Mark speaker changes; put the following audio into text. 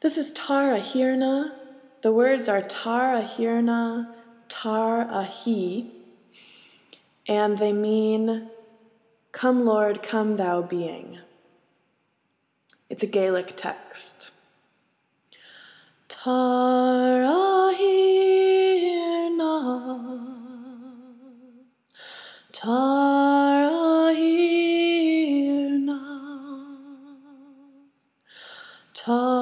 Speaker 1: This is Tar Ahirna. The words are Tar Ahirna, Tar Ahi, and they mean, "Come Lord, come thou being." It's a Gaelic text. Tar Ahirna, Tar Ahirna, Tar